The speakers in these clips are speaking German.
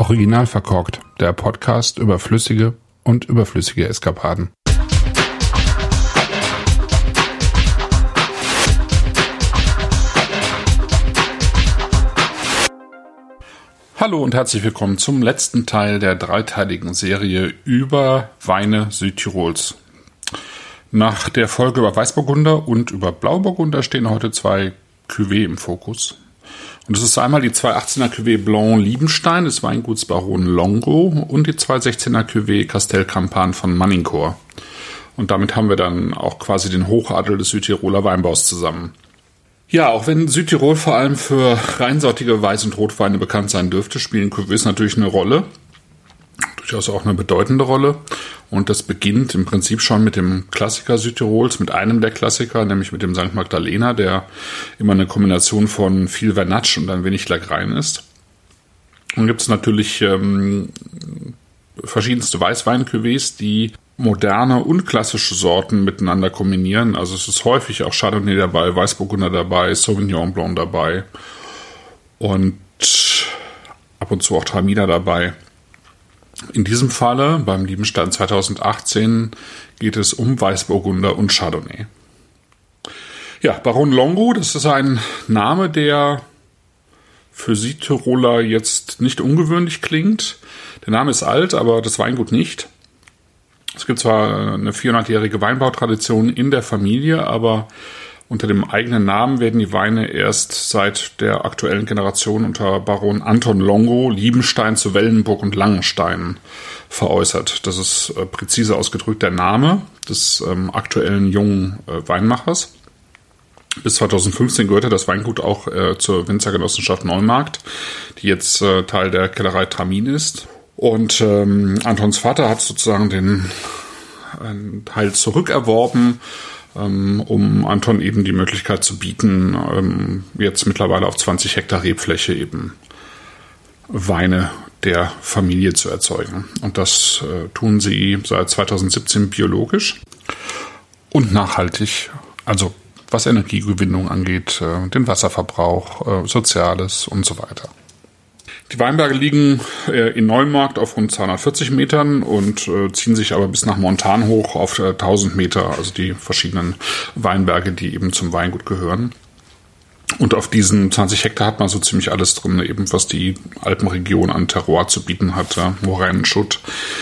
Original verkorkt, der Podcast über flüssige und überflüssige Eskapaden. Hallo und herzlich willkommen zum letzten Teil der dreiteiligen Serie über Weine Südtirols. Nach der Folge über Weißburgunder und über Blauburgunder stehen heute zwei Cuvées im Fokus. Und das ist einmal die 218er Cuvée Blanc Liebenstein des Weinguts Baron Longo und die 216er Cuvée Castel Campan von Manincor. Und damit haben wir dann auch quasi den Hochadel des Südtiroler Weinbaus zusammen. Ja, auch wenn Südtirol vor allem für reinsortige Weiß- und Rotweine bekannt sein dürfte, spielen Cuvées natürlich eine Rolle. Durchaus auch eine bedeutende Rolle. Und das beginnt im Prinzip schon mit dem Klassiker Südtirols, mit einem der Klassiker, nämlich mit dem St. Magdalena, der immer eine Kombination von viel Vernatsch und ein wenig Lagrein ist. Dann gibt es natürlich verschiedenste Weißwein-Cuvées, die moderne und klassische Sorten miteinander kombinieren. Also es ist häufig auch Chardonnay dabei, Weißburgunder dabei, Sauvignon Blanc dabei und ab und zu auch Traminer dabei. In diesem Falle, beim Liebenstein 2018, geht es um Weißburgunder und Chardonnay. Ja, Baron Longo, das ist ein Name, der für Südtiroler jetzt nicht ungewöhnlich klingt. Der Name ist alt, aber das Weingut nicht. Es gibt zwar eine 400-jährige Weinbautradition in der Familie, aber unter dem eigenen Namen werden die Weine erst seit der aktuellen Generation unter Baron Anton Longo, Liebenstein zu Wellenburg und Langenstein veräußert. Das ist präzise ausgedrückt der Name des aktuellen jungen Weinmachers. Bis 2015 gehörte das Weingut auch zur Winzergenossenschaft Neumarkt, die jetzt Teil der Kellerei Tramin ist. Und Antons Vater hat sozusagen den Teil zurückerworben, um Anton eben die Möglichkeit zu bieten, jetzt mittlerweile auf 20 Hektar Rebfläche eben Weine der Familie zu erzeugen. Und das tun sie seit 2017 biologisch und nachhaltig, also was Energiegewinnung angeht, den Wasserverbrauch, Soziales und so weiter. Die Weinberge liegen in Neumarkt auf rund 240 Metern und ziehen sich aber bis nach Montan hoch auf 1000 Meter, also die verschiedenen Weinberge, die eben zum Weingut gehören. Und auf diesen 20 Hektar hat man so ziemlich alles drin, eben was die Alpenregion an Terroir zu bieten hat. Moränenschutt,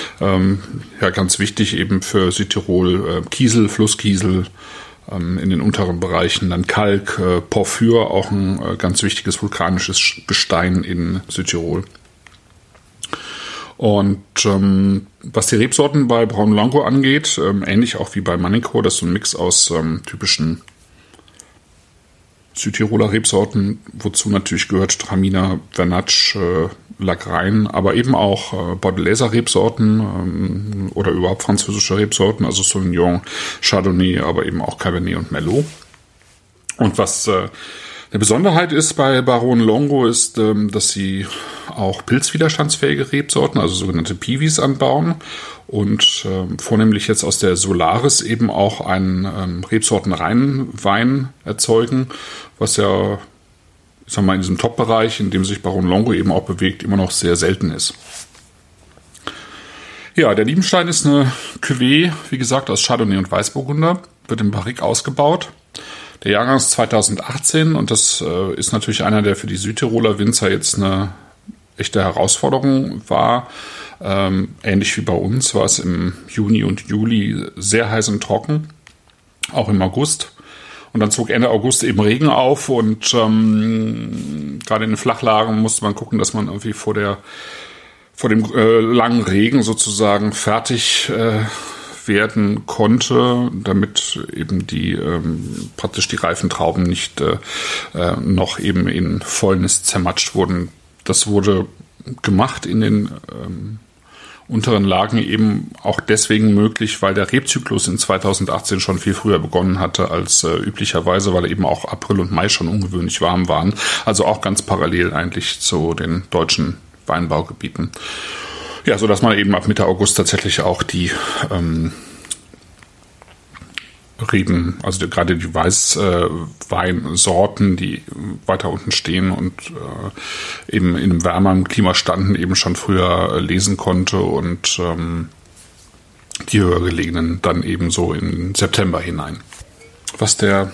ja ganz wichtig eben für Südtirol, Kiesel, Flusskiesel, in den unteren Bereichen dann Kalk, Porphyr, auch ein ganz wichtiges vulkanisches Gestein in Südtirol. Und was die Rebsorten bei Baron Longo angeht, ähnlich auch wie bei Manincor, das ist so ein Mix aus typischen Südtiroler Rebsorten, wozu natürlich gehört Traminer, Vernatsch, Lagrein, aber eben auch Bordeläser Rebsorten oder überhaupt französische Rebsorten, also Sauvignon, Chardonnay, aber eben auch Cabernet und Merlot. Und was eine Besonderheit ist bei Baron Longo ist, dass sie auch pilzwiderstandsfähige Rebsorten, also sogenannte Pivis, anbauen und vornehmlich jetzt aus der Solaris eben auch einen rebsortenreinen Wein erzeugen, was ja, ich sag mal, in diesem Top-Bereich, in dem sich Baron Longo eben auch bewegt, immer noch sehr selten ist. Ja, der Liebenstein ist eine Cuvée, wie gesagt, aus Chardonnay und Weißburgunder, wird im Barrique ausgebaut. Der Jahrgang ist 2018 und das ist natürlich einer, der für die Südtiroler Winzer jetzt eine echte Herausforderung war. Ähnlich wie bei uns war es im Juni und Juli sehr heiß und trocken, auch im August. Und dann zog Ende August eben Regen auf und gerade in den Flachlagen musste man gucken, dass man irgendwie vor dem langen Regen sozusagen fertig werden konnte, damit eben praktisch die reifen Trauben nicht noch eben in Fäulnis zermatscht wurden. Das wurde gemacht in den unteren Lagen eben auch deswegen möglich, weil der Rebzyklus in 2018 schon viel früher begonnen hatte als üblicherweise, weil eben auch April und Mai schon ungewöhnlich warm waren. Also auch ganz parallel eigentlich zu den deutschen Weinbaugebieten. Ja, so dass man eben ab Mitte August tatsächlich auch die reden, also gerade die Weißweinsorten, die weiter unten stehen und eben in einem wärmeren Klima standen, eben schon früher lesen konnte und die höher gelegenen dann eben so im September hinein. Was der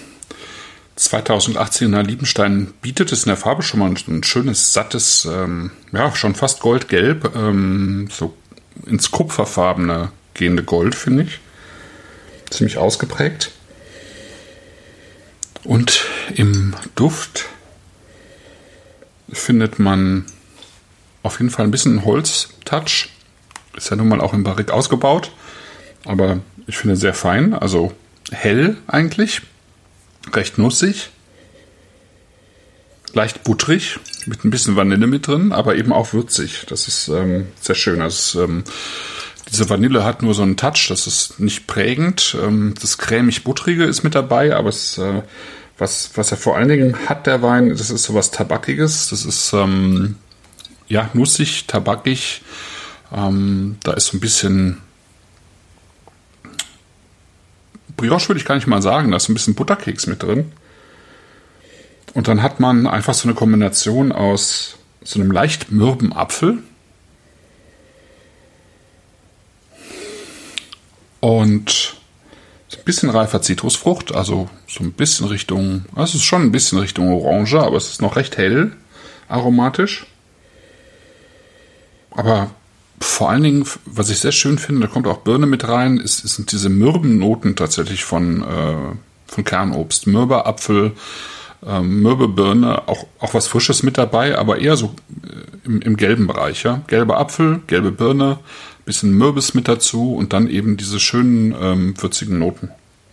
2018er Liebenstein bietet, ist in der Farbe schon mal ein schönes, sattes, schon fast goldgelb, so ins kupferfarbene gehende Gold, finde ich. Ziemlich ausgeprägt. Und im Duft findet man auf jeden Fall ein bisschen Holztouch. Ist ja nun mal auch im Barrique ausgebaut, aber ich finde sehr fein, also hell eigentlich, recht nussig, leicht butterig, mit ein bisschen Vanille mit drin, aber eben auch würzig. Das ist sehr schön. Also diese Vanille hat nur so einen Touch, das ist nicht prägend. Das cremig-buttrige ist mit dabei, aber was er vor allen Dingen hat, der Wein, das ist sowas Tabakiges. Das ist nussig, tabakig. Da ist so ein bisschen Brioche, würde ich gar nicht mal sagen. Da ist ein bisschen Butterkeks mit drin. Und dann hat man einfach so eine Kombination aus so einem leicht mürben Apfel und so ein bisschen reifer Zitrusfrucht, also so ein bisschen Richtung, es ist schon ein bisschen Richtung Orange, aber es ist noch recht hell aromatisch. Aber vor allen Dingen, was ich sehr schön finde, da kommt auch Birne mit rein, sind diese mürben Noten tatsächlich von Kernobst. Mürber Apfel, mürbe Birne, auch was Frisches mit dabei, aber eher so im gelben Bereich. Ja? Gelber Apfel, gelbe Birne, bisschen Mürbes mit dazu und dann eben diese schönen würzigen Noten.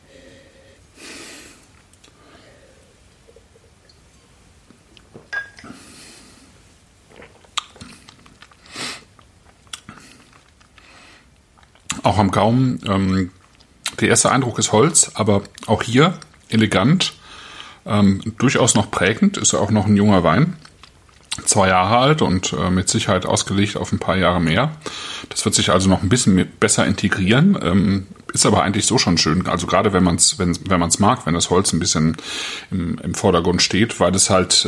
Auch am Gaumen, der erste Eindruck ist Holz, aber auch hier elegant, durchaus noch prägend, ist auch noch ein junger Wein, 2 Jahre alt und mit Sicherheit ausgelegt auf ein paar Jahre mehr. Das wird sich also noch ein bisschen besser integrieren, ist aber eigentlich so schon schön, also gerade wenn man es mag, wenn das Holz ein bisschen im Vordergrund steht, weil es halt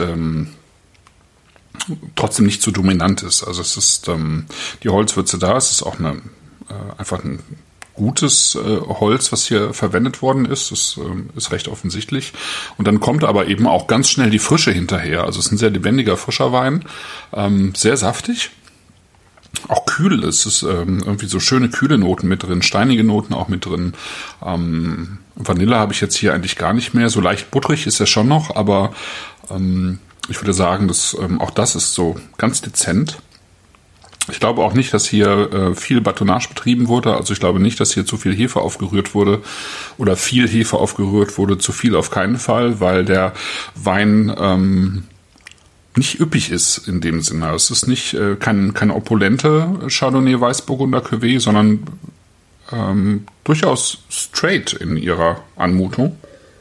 trotzdem nicht so dominant ist. Also es ist die Holzwürze da, es ist auch einfach ein gutes Holz, was hier verwendet worden ist. Das ist recht offensichtlich. Und dann kommt aber eben auch ganz schnell die Frische hinterher. Also es ist ein sehr lebendiger, frischer Wein. Sehr saftig. Auch kühl. Es ist irgendwie so schöne, kühle Noten mit drin. Steinige Noten auch mit drin. Vanille habe ich jetzt hier eigentlich gar nicht mehr. So leicht butterig ist er schon noch. Aber ich würde sagen, dass auch das ist so ganz dezent. Ich glaube auch nicht, dass hier viel Batonnage betrieben wurde. Also ich glaube nicht, dass hier zu viel Hefe aufgerührt wurde oder viel Hefe aufgerührt wurde. Zu viel auf keinen Fall, weil der Wein nicht üppig ist in dem Sinne. Es ist nicht keine opulente Chardonnay Weißburgunder Cuvée, sondern durchaus straight in ihrer Anmutung.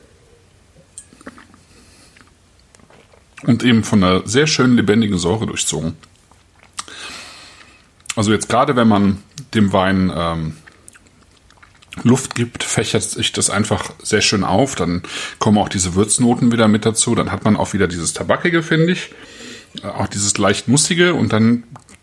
Und eben von einer sehr schönen lebendigen Säure durchzogen. Also jetzt gerade, wenn man dem Wein Luft gibt, fächert sich das einfach sehr schön auf. Dann kommen auch diese Würznoten wieder mit dazu. Dann hat man auch wieder dieses Tabakige, finde ich. Auch dieses leicht Nussige. Und dann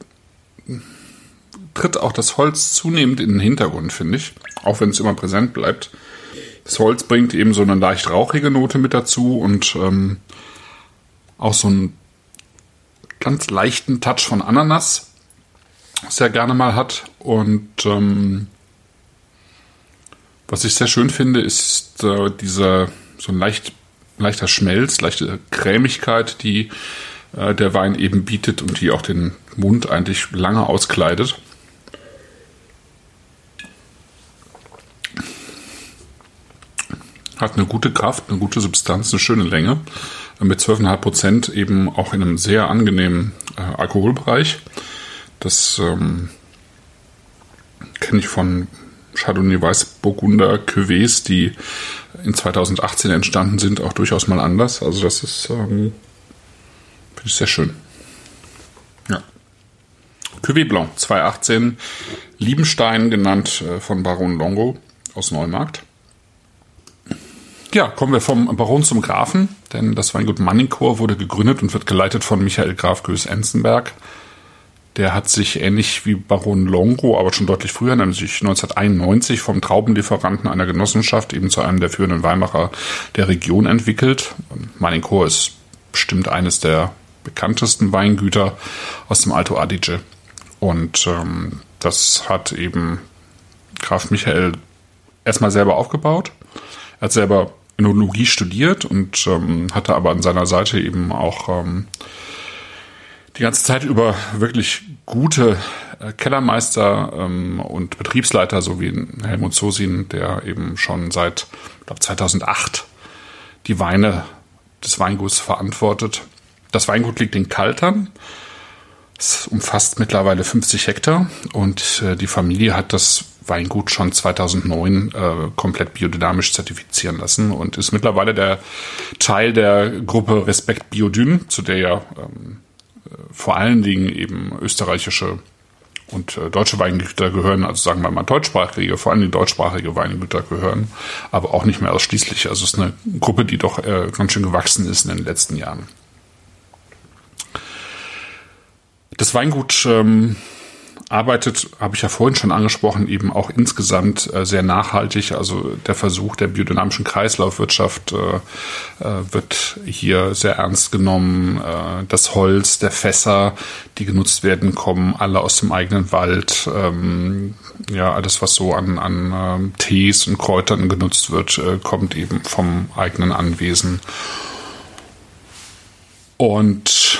tritt auch das Holz zunehmend in den Hintergrund, finde ich. Auch wenn es immer präsent bleibt. Das Holz bringt eben so eine leicht rauchige Note mit dazu. Und auch so einen ganz leichten Touch von Ananas, was er gerne mal hat. Und was ich sehr schön finde, ist so ein leichter Schmelz, leichte Cremigkeit, die der Wein eben bietet und die auch den Mund eigentlich lange auskleidet. Hat eine gute Kraft, eine gute Substanz, eine schöne Länge. Mit 12,5% eben auch in einem sehr angenehmen Alkoholbereich. Das kenne ich von Chardonnay Weißburgunder Cuvées, die in 2018 entstanden sind, auch durchaus mal anders. Also das ist, finde ich sehr schön. Ja. Cuvée Blanc 2018, Liebenstein genannt von Baron Longo aus Neumarkt. Ja, kommen wir vom Baron zum Grafen, denn das Weingut Mannincourt wurde gegründet und wird geleitet von Michael Graf Göß-Enzenberg. Der hat sich ähnlich wie Baron Longo, aber schon deutlich früher, nämlich 1991, vom Traubenlieferanten einer Genossenschaft eben zu einem der führenden Weinmacher der Region entwickelt. Mannincourt ist bestimmt eines der bekanntesten Weingüter aus dem Alto Adige. Und das hat eben Graf Michael erstmal selber aufgebaut. Er hat selber Önologie studiert und hatte aber an seiner Seite eben auch die ganze Zeit über wirklich gute Kellermeister und Betriebsleiter, so wie Helmut Zosin, der eben schon seit, ich glaube, 2008 die Weine des Weinguts verantwortet. Das Weingut liegt in Kaltern. Es umfasst mittlerweile 50 Hektar und die Familie hat das Weingut schon 2009 komplett biodynamisch zertifizieren lassen und ist mittlerweile der Teil der Gruppe Respekt Biodyn, zu der ja vor allen Dingen eben österreichische und deutsche Weingüter gehören, also sagen wir mal deutschsprachige, vor allem deutschsprachige Weingüter gehören, aber auch nicht mehr ausschließlich. Also es ist eine Gruppe, die doch ganz schön gewachsen ist in den letzten Jahren. Das Weingut arbeitet, habe ich ja vorhin schon angesprochen, eben auch insgesamt sehr nachhaltig. Also der Versuch der biodynamischen Kreislaufwirtschaft wird hier sehr ernst genommen. Das Holz der Fässer, die genutzt werden, kommen alle aus dem eigenen Wald. Alles, was so an Tees und Kräutern genutzt wird, kommt eben vom eigenen Anwesen. Und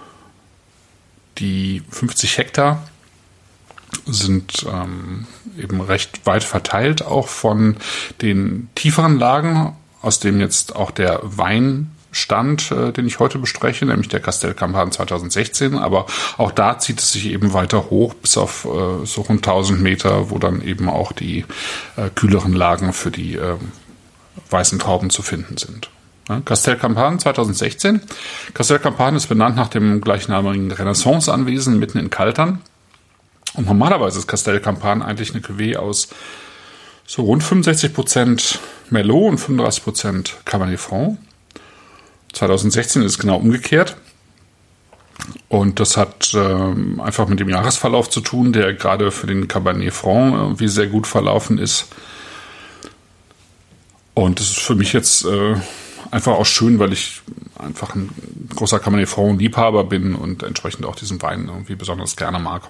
die 50 Hektar sind eben recht weit verteilt, auch von den tieferen Lagen, aus dem jetzt auch der Wein stammt, den ich heute bespreche, nämlich der Castel Campan 2016. Aber auch da zieht es sich eben weiter hoch bis auf so rund 1000 Meter, wo dann eben auch die kühleren Lagen für die weißen Trauben zu finden sind. Castel Campan 2016. Castel Campan ist benannt nach dem gleichnamigen Renaissance-Anwesen mitten in Kaltern. Und normalerweise ist Castel Campan eigentlich eine Cuvée aus so rund 65% Merlot und 35% Cabernet Franc. 2016 ist es genau umgekehrt. Und das hat einfach mit dem Jahresverlauf zu tun, der gerade für den Cabernet Franc irgendwie sehr gut verlaufen ist. Und das ist für mich jetzt einfach auch schön, weil ich einfach ein großer Cabernet Franc-Liebhaber bin und entsprechend auch diesen Wein irgendwie besonders gerne mag.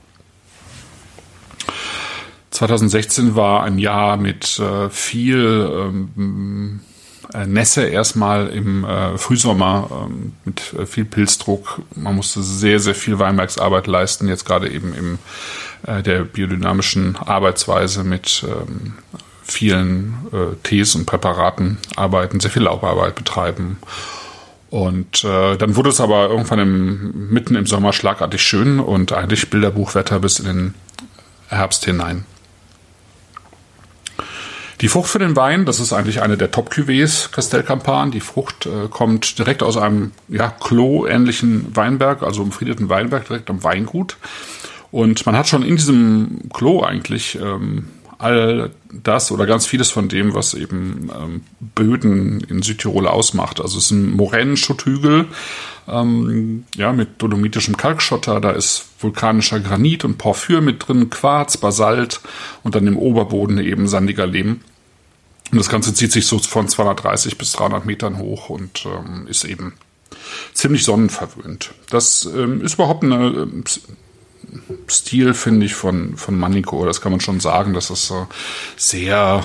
2016 war ein Jahr mit viel Nässe erstmal im Frühsommer, mit viel Pilzdruck. Man musste sehr, sehr viel Weinbergsarbeit leisten, jetzt gerade eben in der biodynamischen Arbeitsweise mit vielen Tees und Präparaten arbeiten, sehr viel Laubarbeit betreiben. Und dann wurde es aber irgendwann mitten im Sommer schlagartig schön und eigentlich Bilderbuchwetter bis in den Herbst hinein. Die Frucht für den Wein, das ist eigentlich eine der Top-Cuvées Castel Campan. Die Frucht kommt direkt aus einem Clos-ähnlichen Weinberg, also umfriedeten Weinberg direkt am Weingut. Und man hat schon in diesem Clos eigentlich all das oder ganz vieles von dem, was eben Böden in Südtirol ausmacht. Also es sind Moränenschutthügel mit dolomitischem Kalkschotter, da ist vulkanischer Granit und Porphyr mit drin, Quarz, Basalt und dann im Oberboden eben sandiger Lehm. Und das Ganze zieht sich so von 230 bis 300 Metern hoch und ist eben ziemlich sonnenverwöhnt. Das ist überhaupt ein Stil, finde ich, von Mannincourt. Das kann man schon sagen, dass es sehr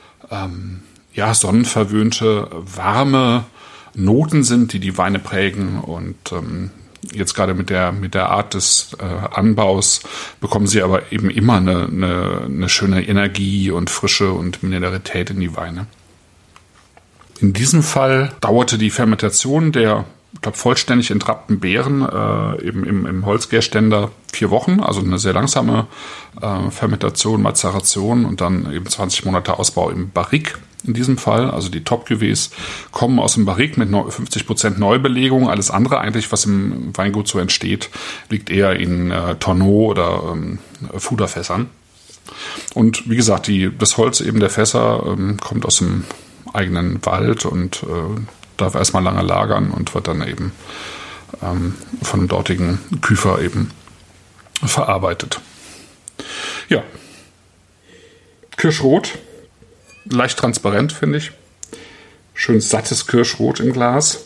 sonnenverwöhnte, warme Noten sind, die Weine prägen. Und jetzt gerade mit der Art des Anbaus bekommen sie aber eben immer eine schöne Energie und Frische und Mineralität in die Weine. In diesem Fall dauerte die Fermentation der, ich glaube, vollständig entrappten Beeren eben im Holzgärständer 4 Wochen, also eine sehr langsame Fermentation, Mazeration und dann eben 20 Monate Ausbau im Barrique in diesem Fall. Also die Top-Cuvées kommen aus dem Barrique mit 50% Neubelegung. Alles andere eigentlich, was im Weingut so entsteht, liegt eher in Tonneau oder Fuderfässern. Und wie gesagt, das Holz eben der Fässer kommt aus dem eigenen Wald und darf erstmal lange lagern und wird dann eben von dem dortigen Küfer eben verarbeitet. Ja, Kirschrot, leicht transparent, finde ich. Schön sattes Kirschrot im Glas.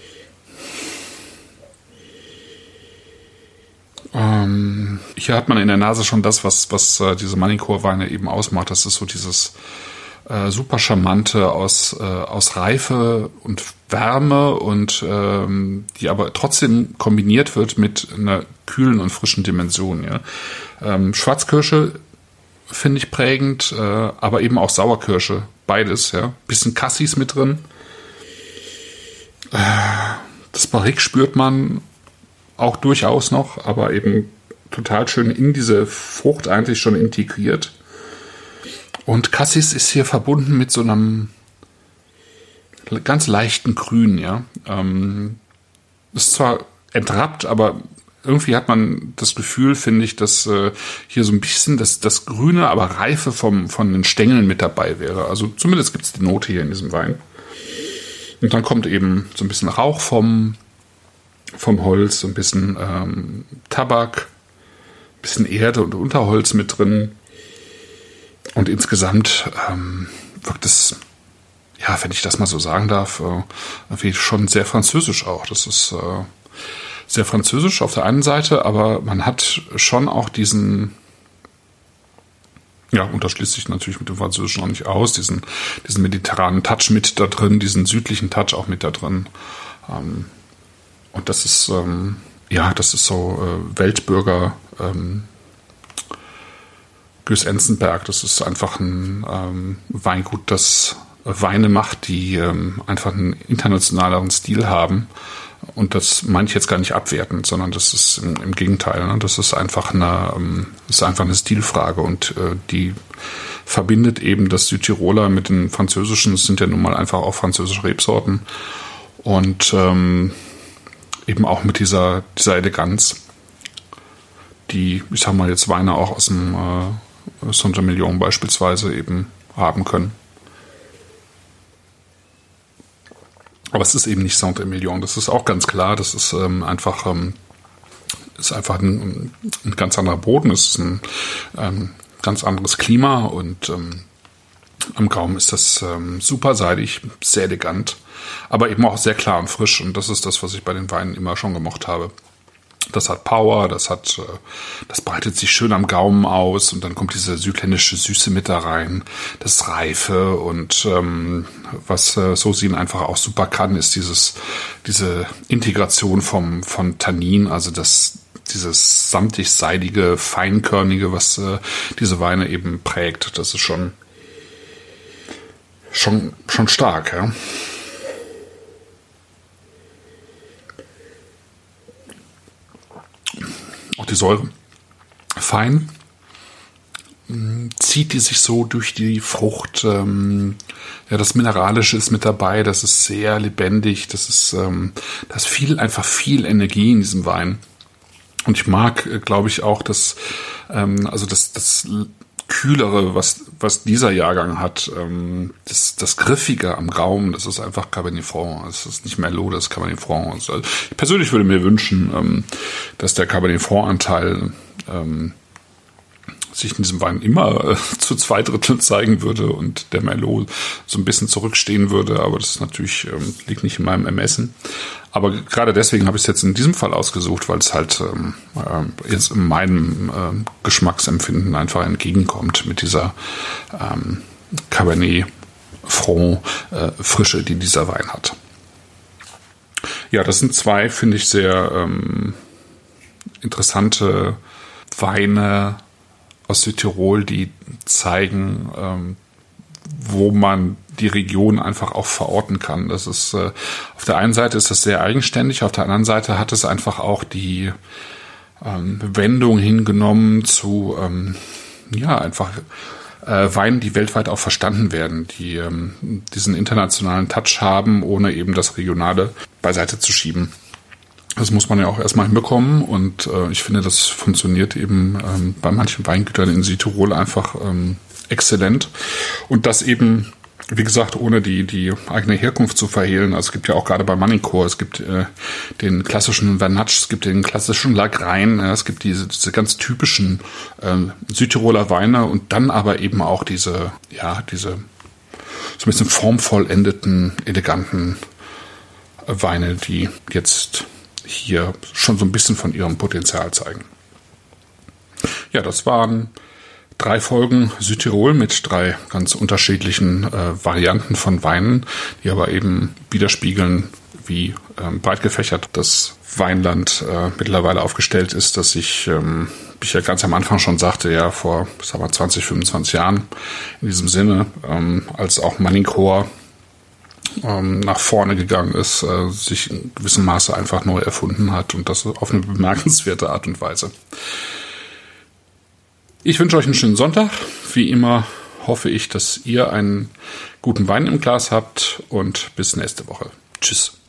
Hier hat man in der Nase schon das, was diese Manicourt-Weine eben ausmacht. Das ist so dieses super charmante aus Reife und Wärme und die aber trotzdem kombiniert wird mit einer kühlen und frischen Dimension. Ja. Schwarzkirsche finde ich prägend, aber eben auch Sauerkirsche, beides. Ja. Bisschen Cassis mit drin. Das Barrique spürt man auch durchaus noch, aber eben total schön in diese Frucht eigentlich schon integriert. Und Cassis ist hier verbunden mit so einem ganz leichten Grün, ja. Ist zwar entrappt, aber irgendwie hat man das Gefühl, finde ich, dass hier so ein bisschen das Grüne, aber Reife von den Stängeln mit dabei wäre. Also zumindest gibt es die Note hier in diesem Wein. Und dann kommt eben so ein bisschen Rauch vom Holz, so ein bisschen Tabak, ein bisschen Erde und Unterholz mit drin. Und insgesamt wirkt es, ja, wenn ich das mal so sagen darf, schon sehr französisch auch. Das ist sehr französisch auf der einen Seite, aber man hat schon auch diesen, ja, und das schließt sich natürlich mit dem Französischen auch nicht aus, diesen mediterranen Touch mit da drin, diesen südlichen Touch auch mit da drin. Und das ist, das ist so Weltbürger Guus Enzenberg. Das ist einfach ein Weingut, das Weine macht, die einfach einen internationaleren Stil haben. Und das meine ich jetzt gar nicht abwertend, sondern das ist im Gegenteil. Ne? Das ist einfach eine Stilfrage und die verbindet eben das Südtiroler mit den französischen. Es sind ja nun mal einfach auch französische Rebsorten und eben auch mit dieser Eleganz, die, ich sag mal, jetzt Weine auch aus dem Saint-Emilion beispielsweise eben haben können. Aber es ist eben nicht Saint-Emilion, das ist auch ganz klar. Das ist einfach ein ganz anderer Boden, es ist ein ganz anderes Klima und am Gaumen ist das super seidig, sehr elegant, aber eben auch sehr klar und frisch. Und das ist das, was ich bei den Weinen immer schon gemocht habe. Das hat Power, das breitet sich schön am Gaumen aus und dann kommt diese südländische Süße mit da rein, das Reife und was Sausin einfach auch super kann, ist diese Integration von Tannin, also dieses samtig-seidige, feinkörnige, was diese Weine eben prägt. Das ist schon stark, ja. Auch die Säure fein, zieht die sich so durch die Frucht. Das Mineralische ist mit dabei, das ist sehr lebendig, da ist einfach viel Energie in diesem Wein. Und ich mag, glaube ich, auch das Kühlere, was dieser Jahrgang hat, das Griffige am Gaumen, das ist einfach Cabernet Franc. Es ist nicht Merlot, das ist Cabernet Franc. Also ich persönlich würde mir wünschen, dass der Cabernet Franc-Anteil sich in diesem Wein immer zu 2/3 zeigen würde und der Merlot so ein bisschen zurückstehen würde. Aber das ist natürlich liegt nicht in meinem Ermessen. Aber gerade deswegen habe ich es jetzt in diesem Fall ausgesucht, weil es halt jetzt in meinem Geschmacksempfinden einfach entgegenkommt mit dieser Cabernet Franc Frische, die dieser Wein hat. Ja, das sind zwei, finde ich, sehr interessante Weine aus Südtirol, die zeigen, wo man die Region einfach auch verorten kann. Das ist auf der einen Seite ist das sehr eigenständig, auf der anderen Seite hat es einfach auch die Wendung hingenommen zu einfach Weinen, die weltweit auch verstanden werden, die diesen internationalen Touch haben, ohne eben das Regionale beiseite zu schieben. Das muss man ja auch erstmal hinbekommen und ich finde, das funktioniert eben bei manchen Weingütern in Südtirol einfach exzellent. Und das eben wie gesagt, ohne die eigene Herkunft zu verhehlen. Also es gibt ja auch gerade bei Manicourt, es gibt den klassischen Vernatsch, es gibt den klassischen Lagrein, es gibt diese ganz typischen Südtiroler Weine und dann aber eben auch diese so ein bisschen formvollendeten, eleganten Weine, die jetzt hier schon so ein bisschen von ihrem Potenzial zeigen. Ja, das waren 3 Folgen Südtirol mit 3 ganz unterschiedlichen Varianten von Weinen, die aber eben widerspiegeln, wie breit gefächert das Weinland mittlerweile aufgestellt ist, dass ich, wie ich ja ganz am Anfang schon sagte, ja vor 20, 25 Jahren in diesem Sinne, als auch Manicourt nach vorne gegangen ist, sich in gewissem Maße einfach neu erfunden hat und das auf eine bemerkenswerte Art und Weise. Ich wünsche euch einen schönen Sonntag. Wie immer hoffe ich, dass ihr einen guten Wein im Glas habt und bis nächste Woche. Tschüss.